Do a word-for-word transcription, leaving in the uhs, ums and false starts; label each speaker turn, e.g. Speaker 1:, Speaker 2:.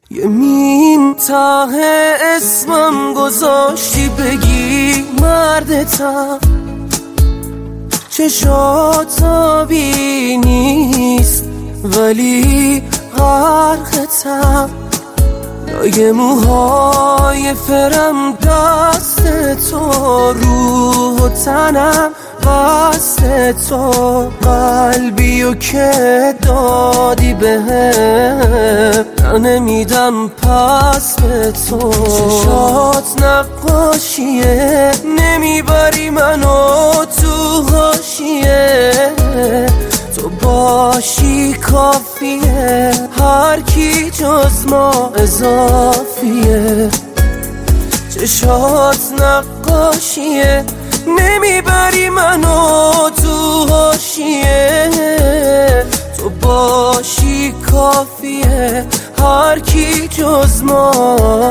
Speaker 1: یه مین ته اسمم گذاشتی بگی مردتم، چشات آبی نیست ولی غرقتم، لای موهای فرم دست تو، روح و تنم واسه تو، قلبیو که دادی بهم نمیدم پس به تو. چشات نقاشیه نمیبری منو تو حاشیه، تو باشی کافیه هر کی جز ما اضافیه. چشات نقاشیه نمیبری منو تو حاشیه، تو باشی کافیه هر کی جز ما